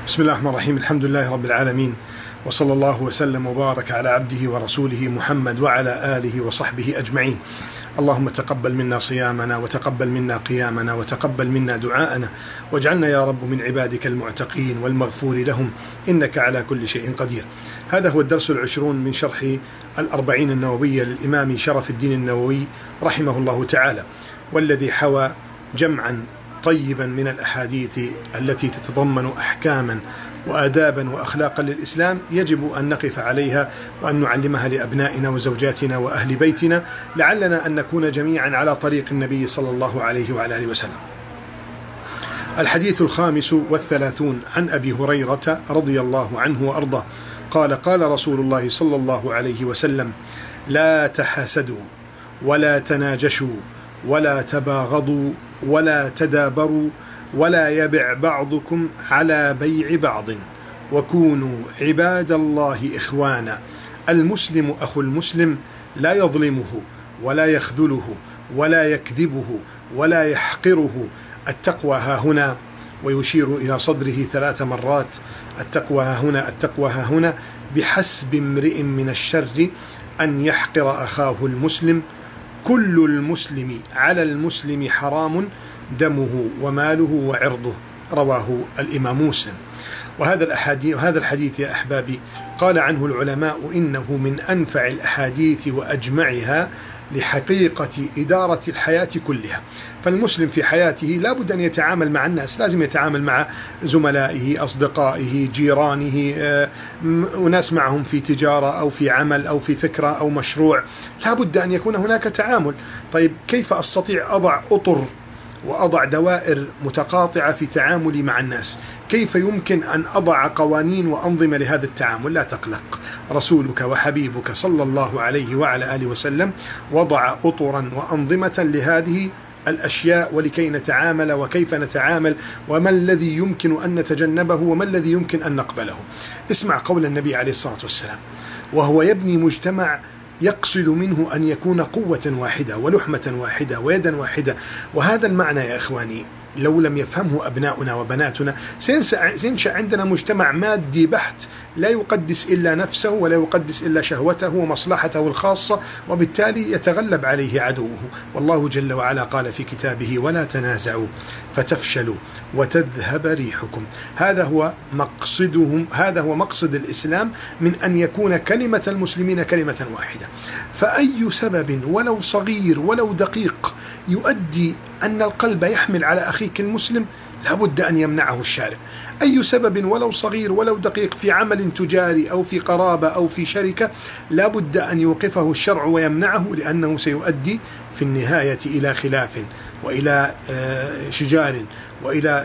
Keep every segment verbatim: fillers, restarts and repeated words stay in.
بسم الله الرحمن الرحيم. الحمد لله رب العالمين، وصلى الله وسلم وبارك على عبده ورسوله محمد وعلى آله وصحبه أجمعين. اللهم تقبل منا صيامنا، وتقبل منا قيامنا، وتقبل منا دعاءنا، واجعلنا يا رب من عبادك المعتقين والمغفور لهم، إنك على كل شيء قدير. هذا هو الدرس العشرون من شرح الأربعين النووية للإمام شرف الدين النووي رحمه الله تعالى، والذي حوى جمعا طيبا من الأحاديث التي تتضمن أحكاما وآدابا وأخلاقا للإسلام يجب أن نقف عليها وأن نعلمها لأبنائنا وزوجاتنا وأهل بيتنا، لعلنا أن نكون جميعا على طريق النبي صلى الله عليه وعلى آله وسلم. الحديث الخامس والثلاثون عن أبي هريرة رضي الله عنه وأرضاه قال: قال رسول الله صلى الله عليه وسلم: لا تحاسدوا ولا تناجشوا ولا تباغضوا ولا تدابروا ولا يبع بعضكم على بيع بعض، وكونوا عباد الله إخوانا. المسلم أخو المسلم لا يظلمه ولا يخذله ولا يكذبه ولا يحقره. التقوى ها هنا، ويشير إلى صدره ثلاث مرات: التقوى ها هنا، التقوى ها هنا. بحسب امرئ من الشر أن يحقر أخاه المسلم. كل المسلم على المسلم حرام دمه وماله وعرضه. رواه الإمام مسلم. وهذا الأحاديث وهذا الحديث يا أحبابي قال عنه العلماء إنه من أنفع الأحاديث وأجمعها لحقيقة إدارة الحياة كلها. فالمسلم في حياته لا بد أن يتعامل مع الناس، لازم يتعامل مع زملائه، أصدقائه، جيرانه، وناس معهم في تجارة أو في عمل أو في فكرة أو مشروع، لا بد أن يكون هناك تعامل. طيب، كيف أستطيع أضع أطر وأضع دوائر متقاطعة في تعاملي مع الناس؟ كيف يمكن أن أضع قوانين وأنظمة لهذا التعامل؟ لا تقلق، رسولك وحبيبك صلى الله عليه وعلى آله وسلم وضع أطرا وأنظمة لهذه الأشياء، ولكي نتعامل وكيف نتعامل، وما الذي يمكن أن نتجنبه وما الذي يمكن أن نقبله. اسمع قول النبي عليه الصلاة والسلام وهو يبني مجتمع يقصد منه أن يكون قوة واحدة ولحمة واحدة ويدا واحدة. وهذا المعنى يا إخواني لو لم يفهمه أبناؤنا وبناتنا سينشأ عندنا مجتمع مادي بحت، لا يقدس إلا نفسه ولا يقدس إلا شهوته ومصلحته الخاصة، وبالتالي يتغلب عليه عدوه. والله جل وعلا قال في كتابه: ولا تنازعوا فتفشلوا وتذهب ريحكم. هذا هو مقصدهم، هذا هو مقصد الإسلام، من أن يكون كلمة المسلمين كلمة واحدة. فأي سبب ولو صغير ولو دقيق يؤدي أن القلب يحمل على أخيك المسلم لابد أن يمنعه الشارع. أي سبب ولو صغير ولو دقيق في عمل تجاري أو في قرابة أو في شركة لابد أن يوقفه الشرع ويمنعه، لأنه سيؤدي في النهاية إلى خلاف وإلى شجار وإلى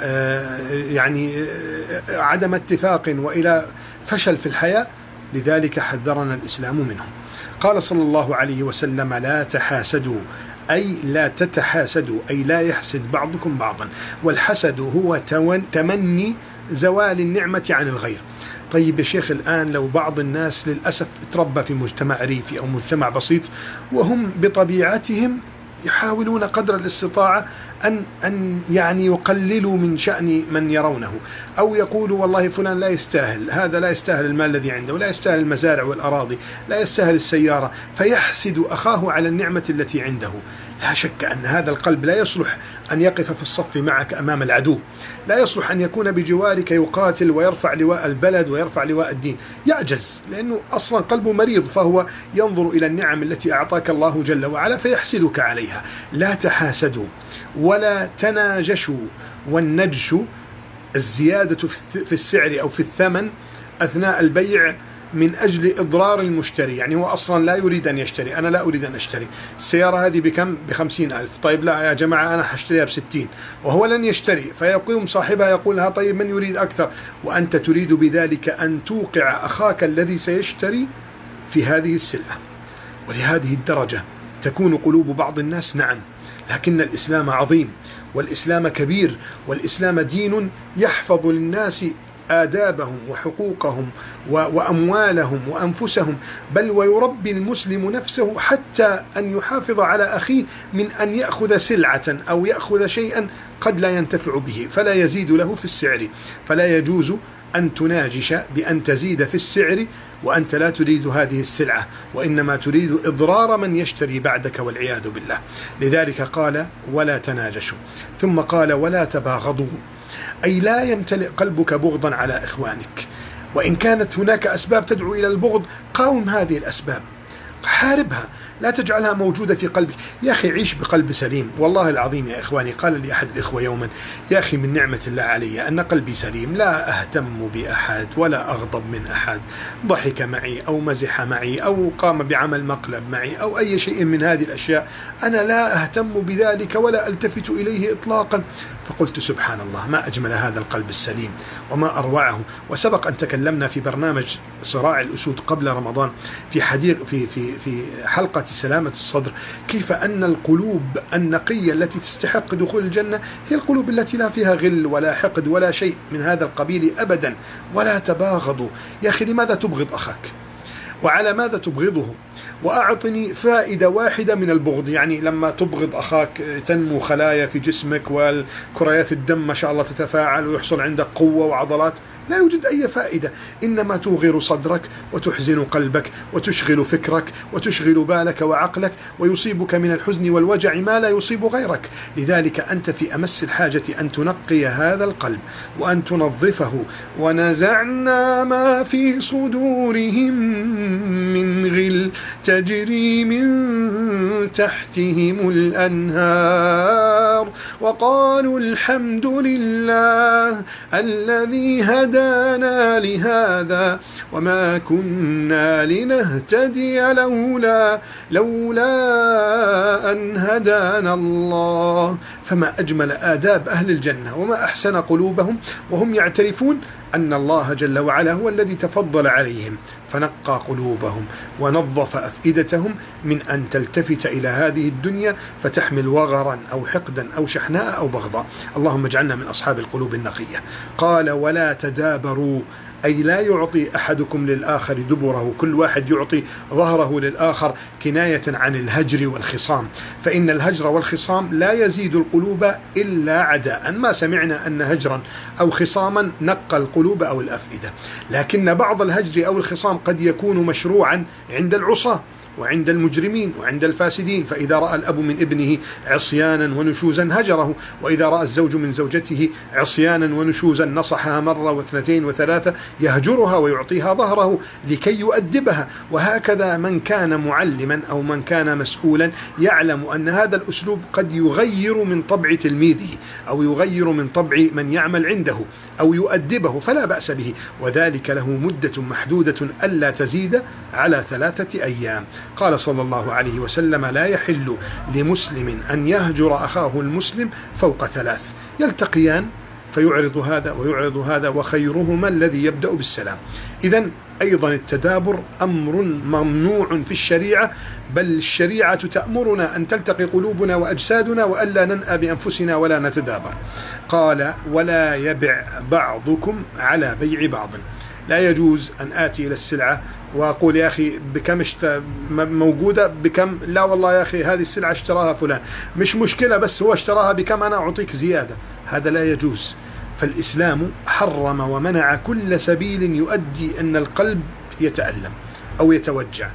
يعني عدم اتفاق وإلى فشل في الحياة. لذلك حذرنا الإسلام منه. قال صلى الله عليه وسلم: لا تحاسدوا، أي لا تتحاسدوا، أي لا يحسد بعضكم بعضا. والحسد هو تمني زوال النعمة عن الغير. طيب يا شيخ، الآن لو بعض الناس للأسف تربى في مجتمع ريفي أو مجتمع بسيط، وهم بطبيعتهم يحاولون قدر الاستطاعة أن أن يعني يقللوا من شأن من يرونه، أو يقولوا والله فلان لا يستاهل، هذا لا يستاهل المال الذي عنده، لا يستاهل المزارع والأراضي، لا يستاهل السيارة، فيحسد أخاه على النعمة التي عنده. لا شك أن هذا القلب لا يصلح أن يقف في الصف معك أمام العدو، لا يصلح أن يكون بجوارك يقاتل ويرفع لواء البلد ويرفع لواء الدين. يعجز، لأنه أصلا قلبه مريض، فهو ينظر إلى النعم التي أعطاك الله جل وعلا فيحسدك عليها. لا تحاسدوا ولا تناجشوا. والنجش الزيادة في السعر أو في الثمن أثناء البيع من أجل إضرار المشتري، يعني هو أصلا لا يريد أن يشتري. أنا لا أريد أن أشتري السيارة هذه بكم؟ بخمسين ألف. طيب لا يا جماعة، أنا حشتريها بستين، وهو لن يشتري، فيقوم صاحبها يقول لها: طيب من يريد أكثر؟ وأنت تريد بذلك أن توقع أخاك الذي سيشتري في هذه السلعة. ولهذه الدرجة تكون قلوب بعض الناس. نعم، لكن الإسلام عظيم، والإسلام كبير، والإسلام دين يحفظ للناس آدابهم وحقوقهم وأموالهم وأنفسهم، بل ويربي المسلم نفسه حتى أن يحافظ على أخيه من أن يأخذ سلعة أو يأخذ شيئا قد لا ينتفع به، فلا يزيد له في السعر. فلا يجوز أن تناجش بأن تزيد في السعر وأنت لا تريد هذه السلعة، وإنما تريد إضرار من يشتري بعدك والعياذ بالله. لذلك قال ولا تناجشوا، ثم قال ولا تباغضوا، أي لا يمتلئ قلبك بغضا على إخوانك، وإن كانت هناك أسباب تدعو إلى البغض قاوم هذه الأسباب، حاربها، لا تجعلها موجودة في قلبك. يا أخي عيش بقلب سليم. والله العظيم يا إخواني، قال لي أحد الإخوة يوما: يا أخي من نعمة الله علي أن قلبي سليم، لا أهتم بأحد ولا أغضب من أحد، ضحك معي أو مزح معي أو قام بعمل مقلب معي أو أي شيء من هذه الأشياء، أنا لا أهتم بذلك ولا ألتفت إليه إطلاقا. فقلت سبحان الله، ما أجمل هذا القلب السليم وما أروعه. وسبق أن تكلمنا في برنامج صراع الأسود قبل رمضان في حديث في في في حلقة سلامة الصدر، كيف أن القلوب النقية التي تستحق دخول الجنة هي القلوب التي لا فيها غل ولا حقد ولا شيء من هذا القبيل أبدا. ولا تباغضوا. يا أخي لماذا تبغض أخاك؟ وعلى ماذا تبغضه؟ وأعطني فائدة واحدة من البغض. يعني لما تبغض أخاك تنمو خلايا في جسمك والكريات الدم ما شاء الله تتفاعل ويحصل عندك قوة وعضلات، لا يوجد أي فائدة، إنما توغر صدرك وتحزن قلبك وتشغل فكرك وتشغل بالك وعقلك، ويصيبك من الحزن والوجع ما لا يصيب غيرك. لذلك أنت في أمس الحاجة أن تنقي هذا القلب وأن تنظفه. ونزعنا ما في صدورهم من غل تجري من تحتهم الأنهار وقالوا الحمد لله الذي هدانا لهذا وما كنا لنهتدي لولا لولا أن هدانا الله. فما أجمل آداب أهل الجنة وما أحسن قلوبهم وهم يعترفون أن الله جل وعلا هو الذي تفضل عليهم فنقى قلوبهم ونظف أفئدتهم من أن تلتفت إلى هذه الدنيا فتحمل وغرا أو حقدا أو شحناء أو بغضاء. اللهم اجعلنا من أصحاب القلوب النقية. قال ولا تدابروا، أي لا يعطي أحدكم للآخر دبره، كل واحد يعطي ظهره للآخر، كناية عن الهجر والخصام، فإن الهجر والخصام لا يزيد القلوب إلا عداء. ما سمعنا أن هجرا أو خصاما نقى القلوب أو الأفئدة، لكن بعض الهجر أو الخصام قد يكون مشروعا عند العصاة وعند المجرمين وعند الفاسدين. فإذا رأى الأب من ابنه عصيانا ونشوزا هجره، وإذا رأى الزوج من زوجته عصيانا ونشوزا نصحها مرة واثنتين وثلاثة، يهجرها ويعطيها ظهره لكي يؤدبها. وهكذا من كان معلما أو من كان مسؤولا يعلم أن هذا الأسلوب قد يغير من طبع تلميذه أو يغير من طبع من يعمل عنده أو يؤدبه، فلا بأس به، وذلك له مدة محدودة ألا تزيد على ثلاثة أيام. قال صلى الله عليه وسلم لا يحل لمسلم أن يهجر أخاه المسلم فوق ثلاث، يلتقيان فيعرض هذا ويعرض هذا وخيرهما الذي يبدأ بالسلام. إذن أيضا التدابر أمر ممنوع في الشريعة، بل الشريعة تأمرنا أن تلتقي قلوبنا وأجسادنا وألا ننأى بأنفسنا ولا نتدابر. قال ولا يبع بعضكم على بيع بعض، لا يجوز أن آتي إلى السلعة وأقول يا أخي بكم اشت... موجودة بكم، لا والله يا أخي هذه السلعة اشتراها فلان، مش مشكلة بس هو اشتراها بكم أنا أعطيك زيادة، هذا لا يجوز. فالإسلام حرم ومنع كل سبيل يؤدي أن القلب يتألم أو يتوجع.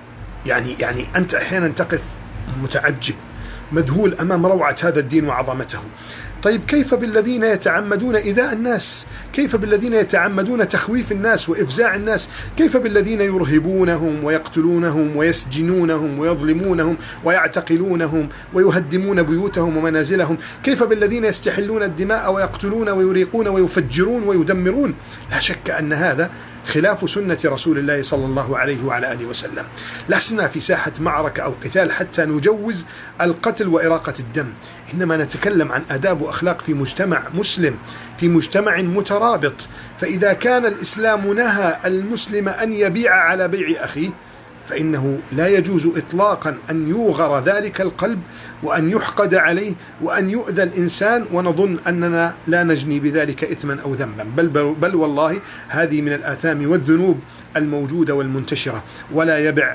يعني يعني أنت أحيانا تقف متعجب مذهول أمام روعة هذا الدين وعظمته. طيب كيف بالذين يتعمدون إيذاء الناس؟ كيف بالذين يتعمدون تخويف الناس وإفزاع الناس؟ كيف بالذين يرهبونهم ويقتلونهم ويسجنونهم ويظلمونهم ويعتقلونهم ويهدمون بيوتهم ومنازلهم؟ كيف بالذين يستحلون الدماء ويقتلون ويريقون ويفجرون ويدمرون؟ لا شك أن هذا خلاف سنة رسول الله صلى الله عليه وعلى آله وسلم. لسنا في ساحة معركة أو قتال حتى نجوز القتل وإراقة الدم، إنما نتكلم عن آداب وأخلاق في مجتمع مسلم، في مجتمع مترابط. فإذا كان الإسلام نهى المسلم أن يبيع على بيع أخيه، فإنه لا يجوز إطلاقا أن يوغر ذلك القلب وأن يحقد عليه وأن يؤذى الإنسان ونظن أننا لا نجني بذلك إثما أو ذنبا، بل, بل, بل والله هذه من الآثام والذنوب الموجودة والمنتشرة. ولا يبع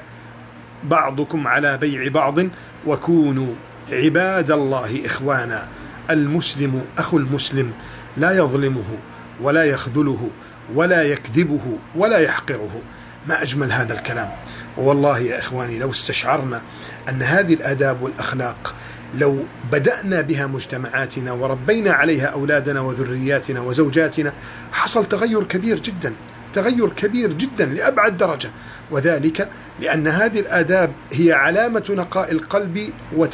بعضكم على بيع بعض وكونوا عباد الله إخوانا. المسلم أخو المسلم لا يظلمه ولا يخذله ولا يكذبه ولا يحقره. ما أجمل هذا الكلام. والله يا إخواني لو استشعرنا أن هذه الآداب والأخلاق لو بدأنا بها مجتمعاتنا وربينا عليها أولادنا وذرياتنا وزوجاتنا حصل تغير كبير جدا، تغير كبير جدا لأبعد درجة. وذلك لأن هذه الآداب هي علامة نقاء القلب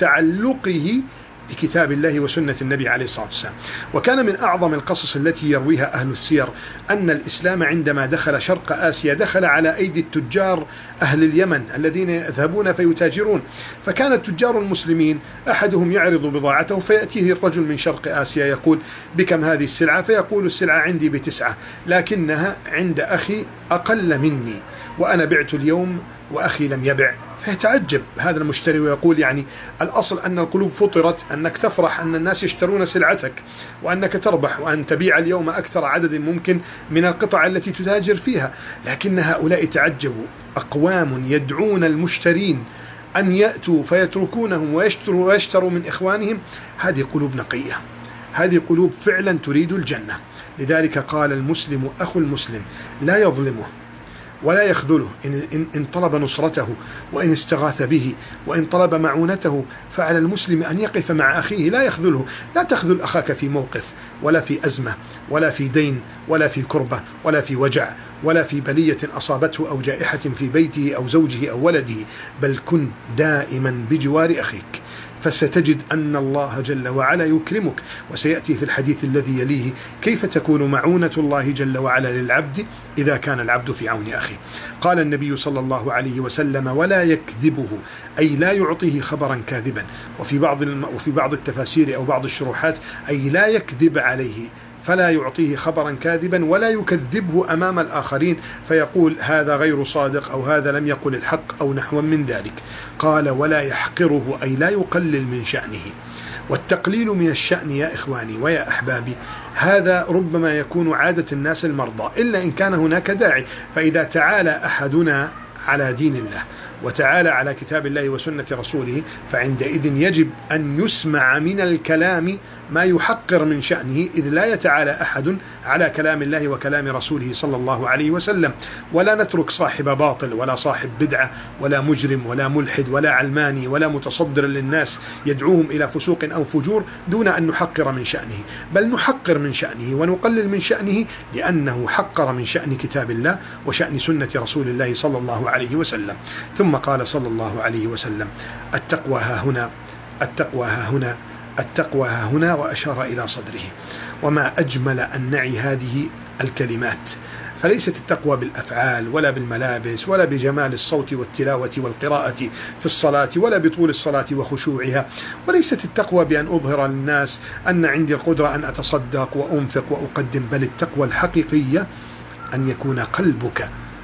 وتعلقه بكتاب الله وسنة النبي عليه الصلاة والسلام. وكان من أعظم القصص التي يرويها أهل السير أن الإسلام عندما دخل شرق آسيا دخل على أيدي التجار أهل اليمن الذين يذهبون فيتاجرون. فكان التجار المسلمين أحدهم يعرض بضاعته فيأتيه الرجل من شرق آسيا يقول بكم هذه السلعة؟ فيقول السلعة عندي بتسعة لكنها عند أخي أقل مني وأنا بعت اليوم وأخي لم يبع. فيتعجب هذا المشتري ويقول يعني الأصل أن القلوب فطرت أنك تفرح أن الناس يشترون سلعتك وأنك تربح وأن تبيع اليوم أكثر عدد ممكن من القطع التي تتاجر فيها. لكن هؤلاء تعجبوا، أقوام يدعون المشترين أن يأتوا فيتركونهم ويشتروا, ويشتروا من إخوانهم. هذه قلوب نقية، هذه قلوب فعلا تريد الجنة. لذلك قال المسلم أخو المسلم لا يظلمه ولا يخذله إن, إن, إن طلب نصرته وإن استغاث به وإن طلب معونته. فعلى المسلم أن يقف مع أخيه لا يخذله. لا تخذل أخاك في موقف ولا في أزمة ولا في دين ولا في كربة ولا في وجع ولا في بلية أصابته أو جائحة في بيته أو زوجه أو ولده، بل كن دائما بجوار أخيك فستجد أن الله جل وعلا يكرمك. وسيأتي في الحديث الذي يليه كيف تكون معونة الله جل وعلا للعبد إذا كان العبد في عون أخيه. قال النبي صلى الله عليه وسلم ولا يكذبه، أي لا يعطيه خبرا كاذبا. وفي بعض وفي بعض التفاسير أو بعض الشروحات أي لا يكذب عليه، فلا يعطيه خبرا كاذبا ولا يكذبه أمام الآخرين فيقول هذا غير صادق أو هذا لم يقل الحق أو نحو من ذلك. قال ولا يحقره، أي لا يقلل من شأنه. والتقليل من الشأن يا إخواني ويا أحبابي هذا ربما يكون عادة الناس المرضى إلا إن كان هناك داعي. فإذا تعالى أحدنا على دين الله وتعالى على كتاب الله وسنة رسوله فعندئذ يجب أن يسمع من الكلام ما يحقر من شأنه، إذ لا يتعالى أحد على كلام الله وكلام رسوله صلى الله عليه وسلم. ولا نترك صاحب باطل ولا صاحب بدعة ولا مجرم ولا ملحد ولا علماني ولا متصدر للناس يدعوهم إلى فسوق أو فجور دون أن نحقر من شأنه، بل نحقر من شأنه ونقلل من شأنه لأنه حقر من شأن كتاب الله وشأن سنة رسول الله صلى الله عليه وسلم. ثم قال صلى الله عليه وسلم التقوى ها هنا، التقوى ها هنا، التقوى ها هنا، وأشار إلى صدره. وما أجمل أن نعي هذه الكلمات. فليست التقوى بالأفعال ولا بالملابس ولا بجمال الصوت والتلاوة والقراءة في الصلاة ولا بطول الصلاة وخشوعها، وليست التقوى بأن أظهر للناس أن عندي القدرة أن أتصدق وأنفق وأقدم، بل التقوى الحقيقية أن يكون قلبك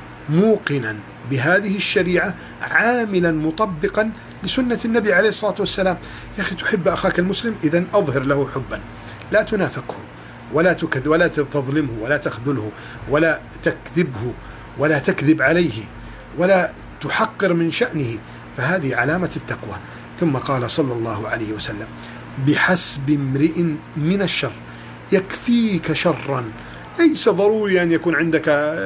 موقنا بهذه الشريعة عاملا مطبقا لسنة النبي عليه الصلاة والسلام. يا أخي تحب أخاك المسلم إذن أظهر له حبا، لا تنافقه ولا تكذب ولا تظلمه ولا تخذله ولا تكذبه ولا تكذب عليه ولا تحقر من شأنه، فهذه علامة التقوى. ثم قال صلى الله عليه وسلم بحسب امرئ من الشر، يكفيك شرا. ليس ضروري أن يكون عندك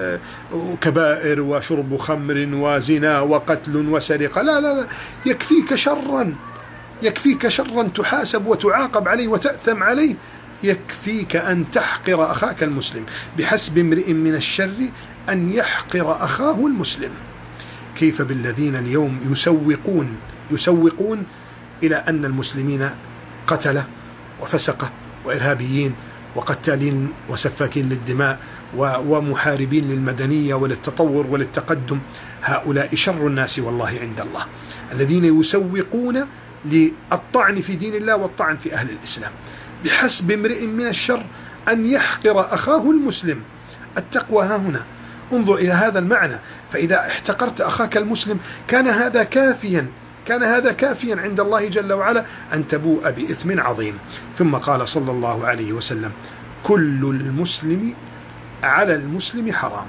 كبائر وشرب خمر وزنا وقتل وسرقة، لا لا لا، يكفيك شرا، يكفيك شرا تحاسب وتعاقب عليه وتأثم عليه. يكفيك أن تحقر أخاك المسلم. بحسب امرئ من الشر أن يحقر أخاه المسلم. كيف بالذين اليوم يسوقون يسوقون إلى أن المسلمين قتلة وفسقة وإرهابيين وقتالين وسفاكين للدماء ومحاربين للمدنية وللتطور وللتقدم. هؤلاء شر الناس والله عند الله، الذين يسوقون للطعن في دين الله والطعن في أهل الإسلام. بحسب امرئ من الشر أن يحقر أخاه المسلم. التقوى ها هنا، انظر إلى هذا المعنى. فإذا احتقرت أخاك المسلم كان هذا كافيا كان هذا كافيا عند الله جل وعلا أن تبوء بإثم عظيم. ثم قال صلى الله عليه وسلم كل المسلم على المسلم حرام،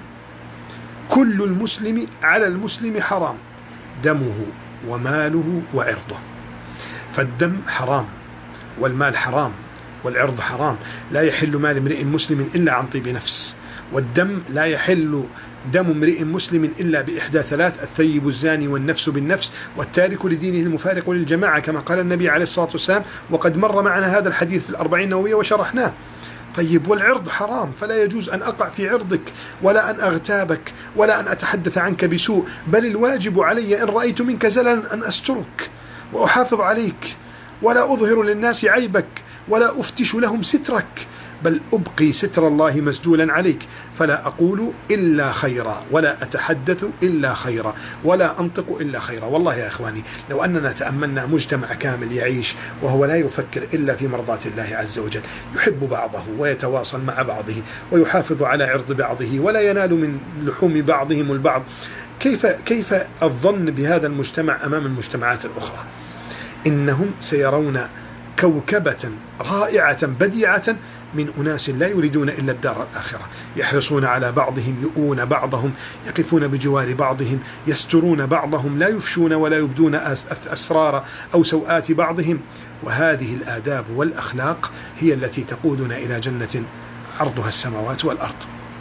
كل المسلم على المسلم حرام، دمه وماله وعرضه. فالدم حرام والمال حرام والعرض حرام. لا يحل مال امرئ مسلم إلا عن طيب نفس، والدم لا يحل دم امرئ مسلم إلا بإحدى ثلاث: الثيب الزاني والنفس بالنفس والتارك لدينه المفارق للجماعة، كما قال النبي عليه الصلاة والسلام، وقد مر معنا هذا الحديث في الأربعين النووية وشرحناه. طيب، والعرض حرام، فلا يجوز أن أقع في عرضك ولا أن أغتابك ولا أن أتحدث عنك بسوء، بل الواجب علي إن رأيت منك زللا أن أسترك وأحافظ عليك، ولا أظهر للناس عيبك ولا أفتش لهم سترك، بل أبقي ستر الله مسدولا عليك، فلا أقول إلا خيرا ولا أتحدث إلا خيرا ولا أنطق إلا خيرا. والله يا إخواني، لو أننا تأملنا مجتمع كامل يعيش وهو لا يفكر إلا في مرضاة الله عز وجل، يحب بعضه ويتواصل مع بعضه ويحافظ على عرض بعضه ولا ينال من لحوم بعضهم البعض، كيف كيف الظن بهذا المجتمع أمام المجتمعات الأخرى؟ إنهم سيرون كوكبة رائعة بديعة من أناس لا يريدون إلا الدار الآخرة، يحرصون على بعضهم، يؤون بعضهم، يقفون بجوار بعضهم، يسترون بعضهم، لا يفشون ولا يبدون أسرار أو سوءات بعضهم. وهذه الآداب والأخلاق هي التي تقودنا إلى جنة عرضها السماوات والأرض.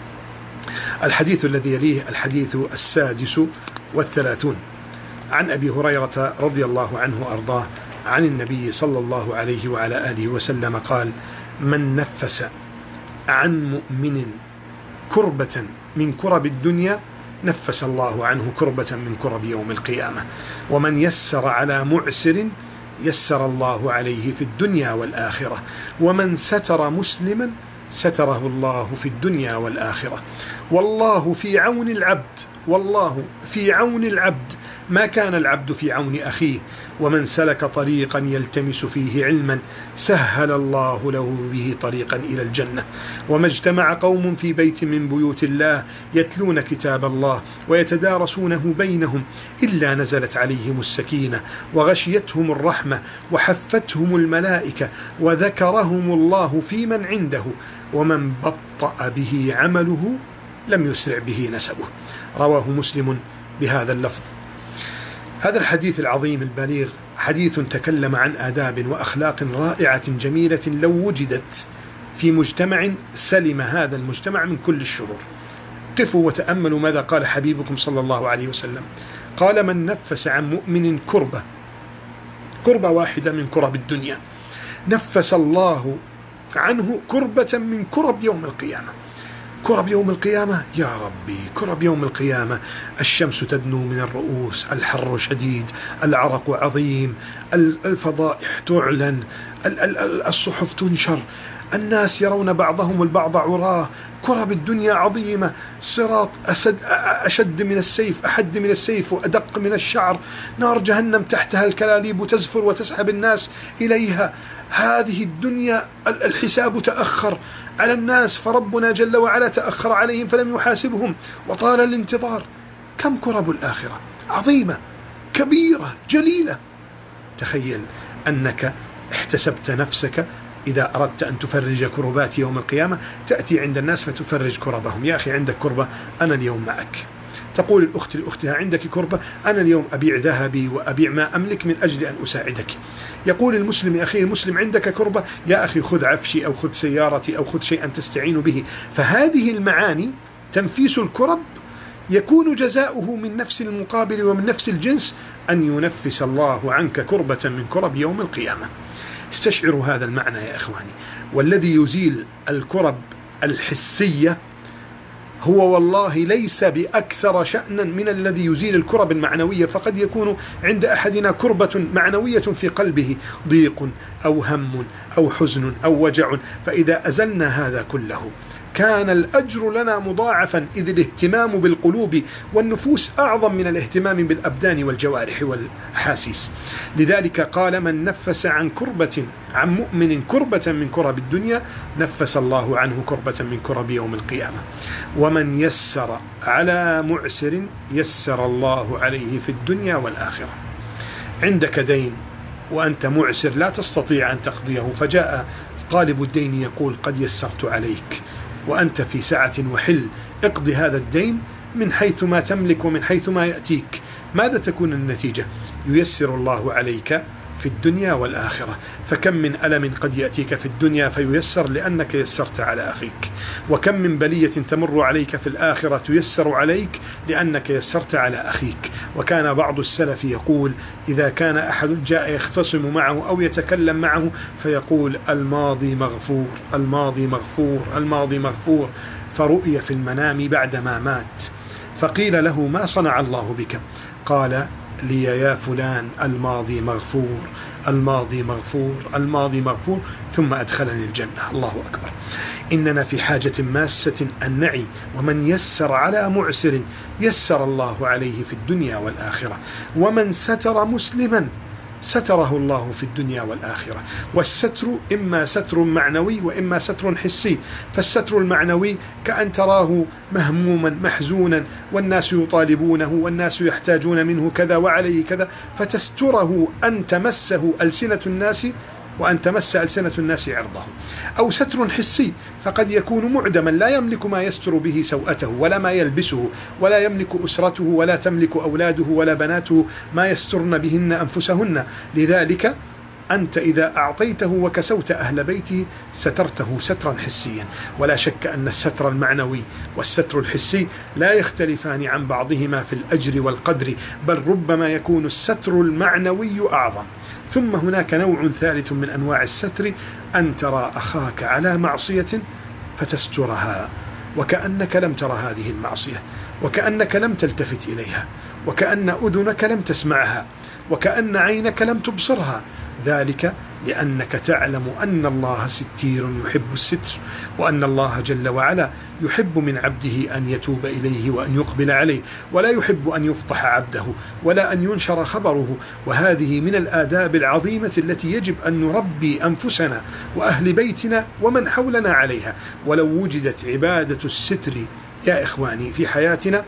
الحديث الذي يليه الحديث السادس والثلاثون عن أبي هريرة رضي الله عنه وأرضاه عن النبي صلى الله عليه وعلى آله وسلم قال: من نفس عن مؤمن كربة من كرب الدنيا نفس الله عنه كربة من كرب يوم القيامة، ومن يسر على معسر يسر الله عليه في الدنيا والآخرة، ومن ستر مسلما ستره الله في الدنيا والآخرة. والله في عون العبد والله في عون العبد ما كان العبد في عون أخيه، ومن سلك طريقا يلتمس فيه علما سهل الله له به طريقا إلى الجنة. وما اجتمع قوم في بيت من بيوت الله يتلون كتاب الله ويتدارسونه بينهم إلا نزلت عليهم السكينة وغشيتهم الرحمة وحفتهم الملائكة وذكرهم الله في من عنده، ومن بطأ به عمله لم يسرع به نسبه. رواه مسلم بهذا اللفظ. هذا الحديث العظيم البليغ حديث تكلم عن آداب وأخلاق رائعة جميلة لو وجدت في مجتمع سلم هذا المجتمع من كل الشرور. قفوا وتأملوا ماذا قال حبيبكم صلى الله عليه وسلم. قال: من نفس عن مؤمن كربة كربة واحدة من كرب الدنيا نفس الله عنه كربة من كرب يوم القيامة. كرب يوم القيامة يا ربي، كرب يوم القيامة، الشمس تدنو من الرؤوس، الحر شديد، العرق عظيم، الفضائح تعلن، الصحف تنشر، الناس يرون بعضهم البعض عراه. كرب الدنيا عظيمة، صراط أسد أشد من السيف، أحد من السيف وأدق من الشعر، نار جهنم تحتها الكلاليب تزفر وتسحب الناس إليها. هذه الدنيا الحساب تأخر على الناس، فربنا جل وعلا تأخر عليهم فلم يحاسبهم وطال الانتظار. كم كرب الآخرة عظيمة كبيرة جليلة. تخيل أنك احتسبت نفسك إذا أردت أن تفرج كربات يوم القيامة تأتي عند الناس فتفرج كربهم. يا أخي عندك كربة، أنا اليوم معك. تقول الأخت لأختها: عندك كربة، أنا اليوم أبيع ذهبي وأبيع ما أملك من أجل أن أساعدك. يقول المسلم أخي المسلم: عندك كربة، يا أخي خذ عفشي أو خذ سيارتي أو خذ شيئا تستعين به. فهذه المعاني تنفيس الكرب يكون جزاؤه من نفس المقابل ومن نفس الجنس أن ينفس الله عنك كربة من كرب يوم القيامة. استشعروا هذا المعنى يا إخواني. والذي يزيل الكرب الحسية هو والله ليس بأكثر شأنا من الذي يزيل الكرب المعنوية. فقد يكون عند أحدنا كربة معنوية في قلبه، ضيق أو هم أو حزن أو وجع، فإذا أزلنا هذا كله كان الأجر لنا مضاعفا، إذ الاهتمام بالقلوب والنفوس أعظم من الاهتمام بالأبدان والجوارح والحاسيس. لذلك قال: من نفس عن كربة عن مؤمن كربة من كرب الدنيا نفس الله عنه كربة من كرب يوم القيامة، ومن يسر على معسر يسر الله عليه في الدنيا والآخرة. عندك دين وأنت معسر لا تستطيع أن تقضيه، فجاء طالب الدين يقول: قد يسرت عليك، وأنت في سعة وحل، اقضي هذا الدين من حيث ما تملك ومن حيث ما يأتيك. ماذا تكون النتيجة؟ ييسر الله عليك في الدنيا والآخرة. فكم من ألم قد يأتيك في الدنيا فييسر لأنك يسرت على أخيك، وكم من بلية تمر عليك في الآخرة تيسر عليك لأنك يسرت على أخيك. وكان بعض السلف يقول إذا كان أحد جاء يختصم معه أو يتكلم معه فيقول الماضي مغفور الماضي مغفور الماضي مغفور، فرؤي في المنام بعدما مات فقيل له ما صنع الله بك؟ قال لي يا فلان الماضي مغفور الماضي مغفور الماضي مغفور، ثم أدخلني الجنة. الله أكبر. إننا في حاجة ماسة أن نعي، ومن يسر على معسر يسر الله عليه في الدنيا والآخرة، ومن ستر مسلما ستره الله في الدنيا والآخرة. والستر إما ستر معنوي وإما ستر حسي. فالستر المعنوي كأن تراه مهموما محزونا والناس يطالبونه والناس يحتاجون منه كذا وعليه كذا، فتستره أن تمسه ألسنة الناس وأن تمس ألسنة الناس عرضه. أو ستر حسي، فقد يكون معدما لا يملك ما يستر به سوءته ولا ما يلبسه، ولا يملك أسرته ولا تملك أولاده ولا بناته ما يسترن بهن أنفسهن. لذلك أنت إذا أعطيته وكسوت أهل بيته سترته سترا حسيا. ولا شك أن الستر المعنوي والستر الحسي لا يختلفان عن بعضهما في الأجر والقدر، بل ربما يكون الستر المعنوي أعظم. ثم هناك نوع ثالث من أنواع الستر، أن ترى أخاك على معصية فتسترها وكأنك لم ترى هذه المعصية، وكأنك لم تلتفت إليها، وكأن أذنك لم تسمعها، وكأن عينك لم تبصرها. ذلك لأنك تعلم أن الله ستير يحب الستر، وأن الله جل وعلا يحب من عبده أن يتوب إليه وأن يقبل عليه، ولا يحب أن يفضح عبده ولا أن ينشر خبره. وهذه من الآداب العظيمة التي يجب أن نربي أنفسنا وأهل بيتنا ومن حولنا عليها. ولو وجدت عبادة الستر يا إخواني في حياتنا،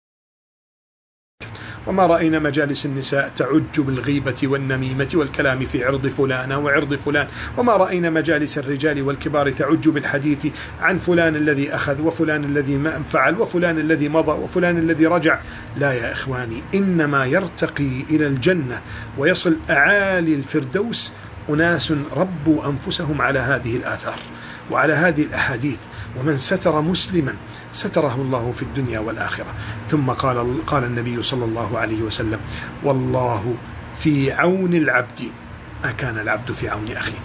وما رأينا مجالس النساء تعج بالغيبة والنميمة والكلام في عرض فلان وعرض فلان، وما رأينا مجالس الرجال والكبار تعج بالحديث عن فلان الذي أخذ وفلان الذي ما فعل وفلان الذي مضى وفلان الذي رجع. لا يا إخواني، إنما يرتقي إلى الجنة ويصل أعالي الفردوس أناس ربوا أنفسهم على هذه الآثار وعلى هذه الأحاديث. ومن ستر مسلما ستره الله في الدنيا والآخرة. ثم قال, قال النبي صلى الله عليه وسلم: والله في عون العبد ما كان العبد في عون أخيه.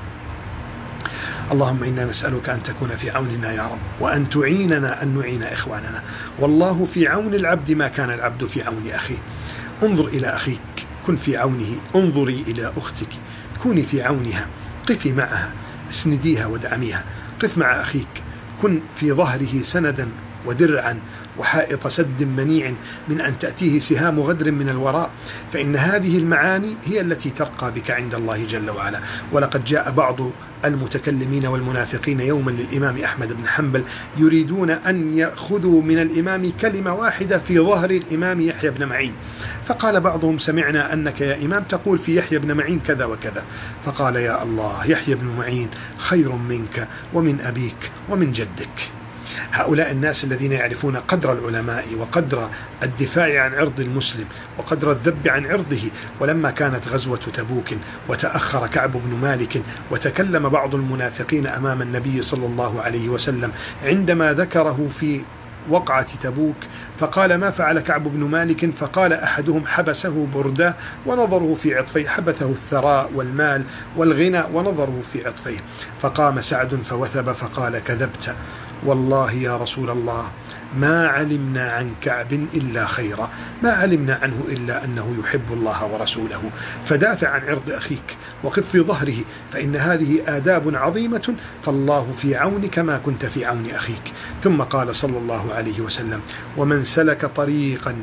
اللهم إنا نسألك أن تكون في عوننا يا رب، وأن تعيننا أن نعين إخواننا. والله في عون العبد ما كان العبد في عون أخيه. انظر إلى أخيك كن في عونه، انظري إلى أختك كوني في عونها، قفي معها اسنديها وادعميها. قف مع أخيك، كن في ظهره سندا ودرعا وحائط سد منيع من أن تأتيه سهام غدر من الوراء، فإن هذه المعاني هي التي ترقى بك عند الله جل وعلا. ولقد جاء بعض المتكلمين والمنافقين يوما للإمام أحمد بن حنبل يريدون أن يأخذوا من الإمام كلمة واحدة في ظهر الإمام يحيى بن معين، فقال بعضهم: سمعنا أنك يا إمام تقول في يحيى بن معين كذا وكذا. فقال: يا الله، يحيى بن معين خير منك ومن أبيك ومن جدك. هؤلاء الناس الذين يعرفون قدر العلماء وقدر الدفاع عن عرض المسلم وقدر الذب عن عرضه. ولما كانت غزوة تبوك وتأخر كعب بن مالك وتكلم بعض المنافقين أمام النبي صلى الله عليه وسلم عندما ذكره في وقعة تبوك، فقال: ما فعل كعب بن مالك؟ فقال أحدهم: حبسه برده ونظره في عطفيه، حبسه الثراء والمال والغنى ونظره في عطفيه. فقام سعد فوثب فقال: كذبت والله يا رسول الله، ما علمنا عن كعب إلا خيرا، ما علمنا عنه إلا أنه يحب الله ورسوله. فدافع عن عرض أخيك وقف في ظهره، فإن هذه آداب عظيمة، فالله في عونك ما كنت في عون أخيك. ثم قال صلى الله عليه وسلم: ومن سلك طريقا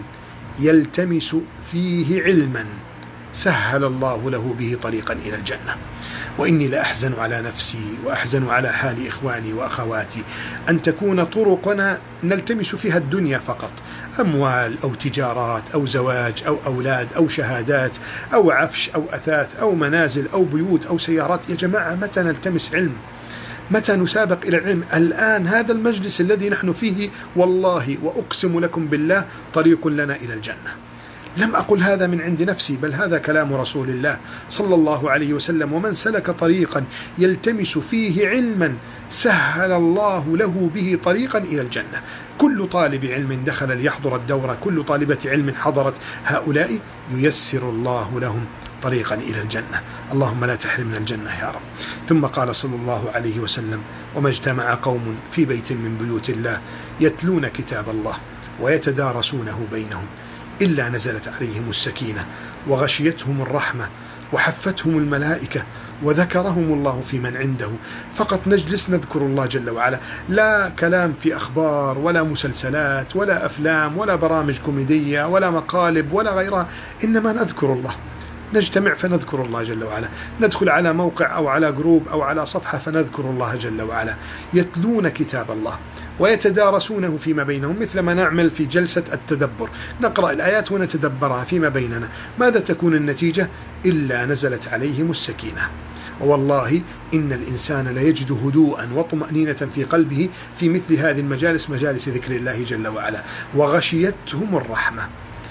يلتمس فيه علما سهل الله له به طريقا إلى الجنة. وإني لأحزن على نفسي وأحزن على حال إخواني وأخواتي أن تكون طرقنا نلتمس فيها الدنيا فقط، أموال أو تجارات أو زواج أو أولاد أو شهادات أو عفش أو أثاث أو منازل أو بيوت أو سيارات. يا جماعة، متى نلتمس علم؟ متى نسابق إلى العلم؟ الآن هذا المجلس الذي نحن فيه والله وأقسم لكم بالله طريق لنا إلى الجنة. لم أقل هذا من عند نفسي، بل هذا كلام رسول الله صلى الله عليه وسلم: ومن سلك طريقا يلتمس فيه علما سهل الله له به طريقا إلى الجنة. كل طالب علم دخل ليحضر الدورة، كل طالبة علم حضرت هؤلاء، ييسر الله لهم طريقا إلى الجنة. اللهم لا تحرمنا الجنة يا رب. ثم قال صلى الله عليه وسلم: وما اجتمع قوم في بيت من بيوت الله يتلون كتاب الله ويتدارسونه بينهم إلا نزلت عليهم السكينة وغشيتهم الرحمة وحفتهم الملائكة وذكرهم الله في من عنده. فقط نجلس نذكر الله جل وعلا، لا كلام في أخبار ولا مسلسلات ولا أفلام ولا برامج كوميدية ولا مقالب ولا غيرها، إنما نذكر الله، نجتمع فنذكر الله جل وعلا، ندخل على موقع أو على جروب أو على صفحة فنذكر الله جل وعلا. يتلون كتاب الله ويتدارسونه فيما بينهم، مثل ما نعمل في جلسة التدبر، نقرأ الآيات ونتدبرها فيما بيننا. ماذا تكون النتيجة؟ إلا نزلت عليهم السكينة. والله إن الإنسان ليجد هدوءا وطمأنينة في قلبه في مثل هذه المجالس، مجالس ذكر الله جل وعلا. وغشيتهم الرحمة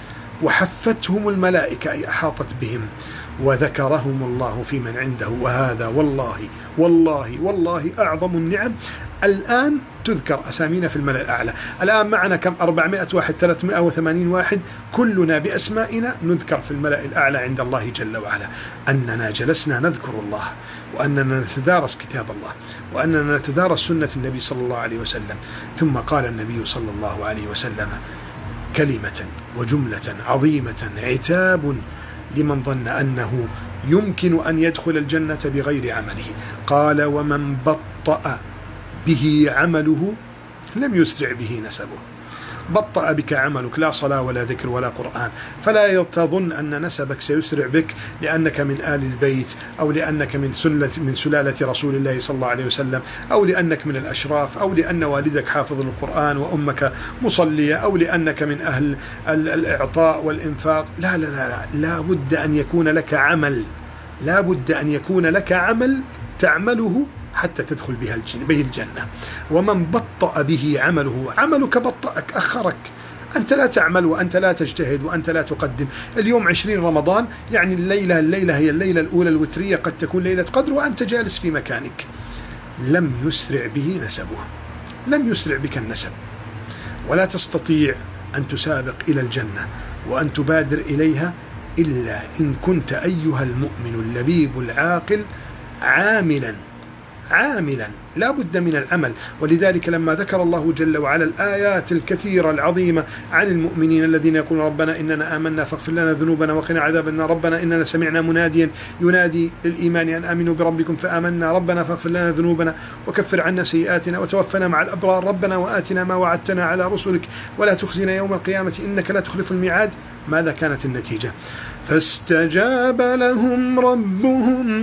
وحفتهم الملائكة، أي أحاطت بهم، وذكرهم الله في من عنده. وهذا والله والله والله أعظم النعم. الآن تذكر أسامينا في الملأ الأعلى، الآن معنا كم؟ أربعمائة واحد، ثلاثمائة وثمانين واحد، كلنا بأسمائنا نذكر في الملأ الأعلى عند الله جل وعلا، أننا جلسنا نذكر الله، وأننا نتدارس كتاب الله، وأننا نتدارس سنة النبي صلى الله عليه وسلم. ثم قال النبي صلى الله عليه وسلم كلمة وجملة عظيمة: عتاب لمن ظن أنه يمكن أن يدخل الجنة بغير عمله. قال: ومن بطأ به عمله لم يسرع به نسبه. بطأ بك عملك، لا صلاة ولا ذكر ولا قرآن، فلا تظن أن نسبك سيسرع بك لأنك من آل البيت، أو لأنك من سلة من سلالة رسول الله صلى الله عليه وسلم، أو لأنك من الأشراف، أو لأن والدك حافظ القرآن وأمك مصلية، أو لأنك من أهل الإعطاء والإنفاق. لا لا لا لا, لا بد أن يكون لك عمل، لا بد أن يكون لك عمل تعمله حتى تدخل بها به الجنة. ومن بطأ به عمله، عملك بطأك، أخرك، أنت لا تعمل وأنت لا تجتهد وأنت لا تقدم. اليوم عشرين رمضان، يعني الليلة الليلة هي الليلة الأولى الوترية، قد تكون ليلة قدر وأنت جالس في مكانك. لم يسرع به نسبه، لم يسرع بك النسب، ولا تستطيع أن تسابق إلى الجنة وأن تبادر إليها إلا إن كنت أيها المؤمن اللبيب العاقل عاملا عاملا. لا بد من العمل. ولذلك لما ذكر الله جل وعلا الآيات الكثيرة العظيمة عن المؤمنين الذين يقولون: ربنا إننا آمنا فاغفر لنا ذنوبنا وقنا عذاب النار، ربنا إننا سمعنا مناديا ينادي للإيمان أن آمنوا بربكم فآمنا، ربنا فاغفر لنا ذنوبنا وكفر عنا سيئاتنا وتوفنا مع الأبرار، ربنا وآتنا ما وعدتنا على رسلك ولا تخزنا يوم القيامة إنك لا تخلف الميعاد. ماذا كانت النتيجة؟ فاستجاب لهم ربهم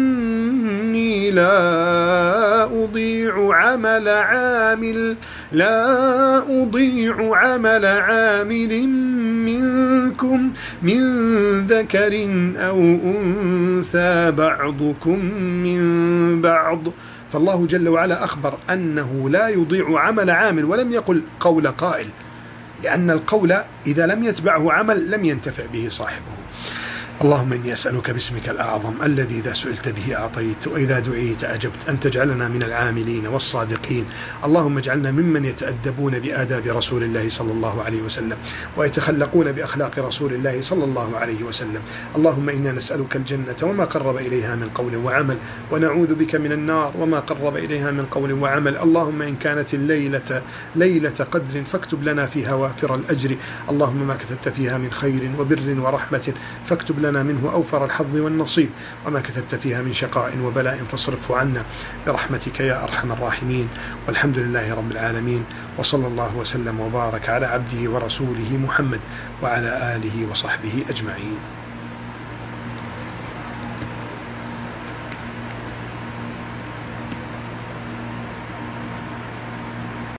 أني لا أضيع عمل عامل لا أضيع عمل عامل منكم من ذكر أو أنثى بعضكم من بعض. فالله جل وعلا أخبر أنه لا يضيع عمل عامل، ولم يقل قول قائل، لأن القول إذا لم يتبعه عمل لم ينتفع به صاحبه. اللهم إني أسألك باسمك الأعظم الذي إذا سئلت به أعطيت وإذا دعيت أجبت أن تجعلنا من العاملين والصادقين. اللهم اجعلنا ممن يتأدبون بآداب رسول الله صلى الله عليه وسلم ويتخلقون بأخلاق رسول الله صلى الله عليه وسلم. اللهم إنا نسألك الجنة وما قرب إليها من قول وعمل، ونعوذ بك من النار وما قرب إليها من قول وعمل. اللهم إن كانت الليلة ليلة قدر فاكتب لنا فيها وافر الأجر. اللهم ما كتبت فيها من خير وبر ورحمة فاكتب لنا منه أوفر الحظ والنصيب، وما كتبت فيها من شقاء وبلاء فاصرفه عنا برحمتك يا أرحم الراحمين. والحمد لله رب العالمين، وصلى الله وسلم وبارك على عبده ورسوله محمد وعلى آله وصحبه أجمعين.